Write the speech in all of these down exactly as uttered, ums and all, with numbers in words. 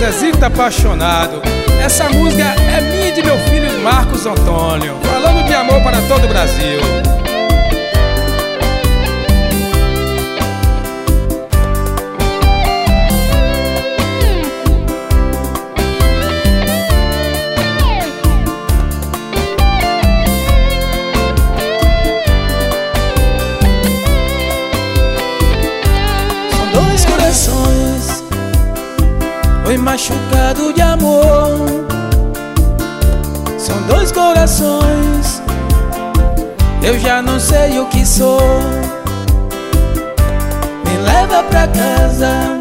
Zezito Apaixonado. Essa música é minha e de meu filho Marcos Antônio, falando de amor para todo o Brasil. Dois corações foi machucado de amor. São dois corações, eu já não sei o que sou. Me leva pra casa,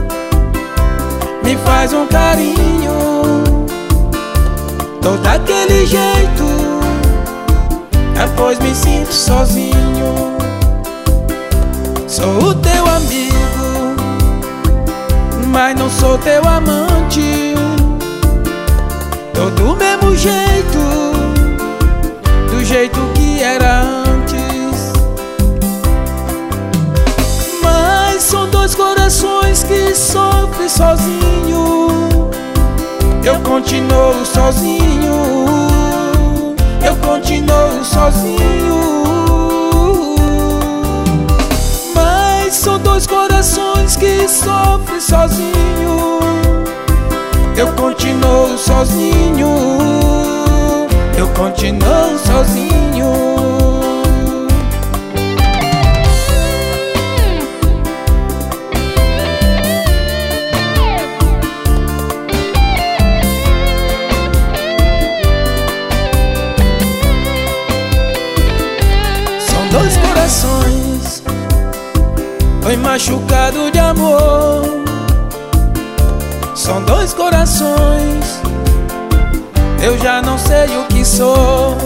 me faz um carinho, tô daquele jeito, depois me sinto sozinho. Sou o teu amigo, mas não sou teu amante. Tô do mesmo jeito, do jeito que era antes. Mas são dois corações que sofrem sozinho. Eu continuo sozinho, eu continuo sozinho. São dois corações que sofrem sozinho. Eu continuo sozinho, eu continuo sozinho. São dois corações foi machucado de amor. São dois corações, eu já não sei o que sou.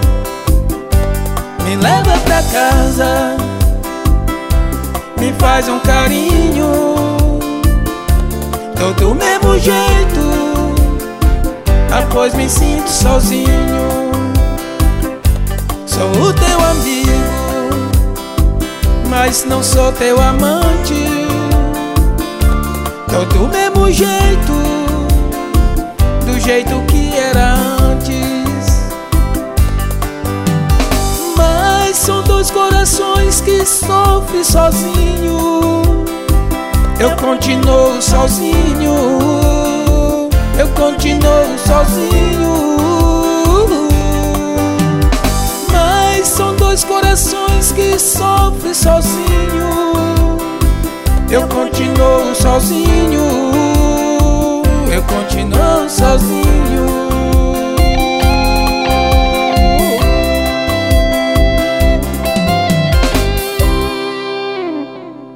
Me leva pra casa, me faz um carinho, tô do mesmo jeito, depois me sinto sozinho. Sou o teu amigo, mas não sou teu amante. Tô do mesmo jeito, do jeito que era antes. Mas são dois corações que sofrem sozinho. Eu continuo sozinho, eu continuo sozinho. Mas são dois corações que sofrem sozinho. Eu continuo sozinho,